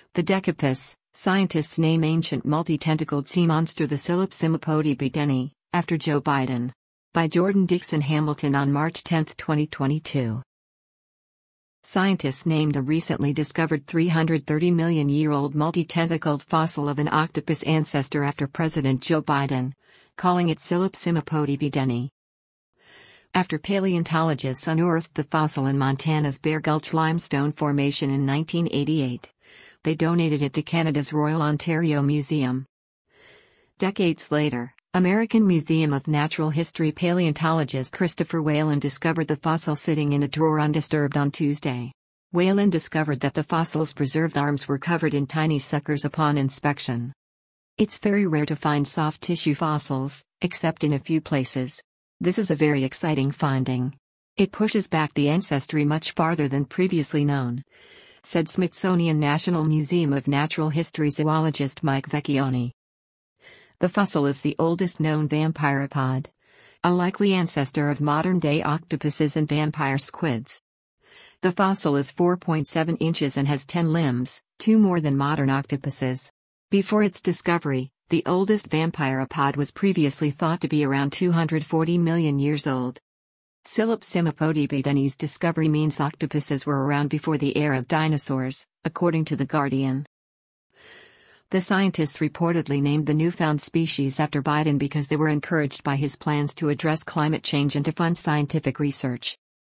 The Decapus, scientists name ancient multi-tentacled sea monster the Silipsimapodi bideni, after Joe Biden. By Jordan Dixon Hamilton on March 10, 2022. Scientists named the recently discovered 330-million-year-old multi-tentacled fossil of an octopus ancestor after President Joe Biden, calling it Silipsimapodi bideni. After paleontologists unearthed the fossil in Montana's Bear Gulch Limestone Formation in 1988, they donated it to Canada's Royal Ontario Museum. Decades later, American Museum of Natural History paleontologist Christopher Whalen discovered the fossil sitting in a drawer undisturbed on Tuesday. Whalen discovered that the fossil's preserved arms were covered in tiny suckers upon inspection. It's very rare to find soft tissue fossils, except in a few places. This is a very exciting finding. It pushes back the ancestry much farther than previously known, said Smithsonian National Museum of Natural History zoologist Mike Vecchione. The fossil is the oldest known vampiropod, a likely ancestor of modern-day octopuses and vampire squids. The fossil is 4.7 inches and has 10 limbs, 2 more than modern octopuses. Before its discovery, the oldest vampiropod was previously thought to be around 240 million years old. Silipsimapodi bideni's discovery means octopuses were around before the era of dinosaurs, according to The Guardian. The scientists reportedly named the newfound species after Biden because they were encouraged by his plans to address climate change and to fund scientific research.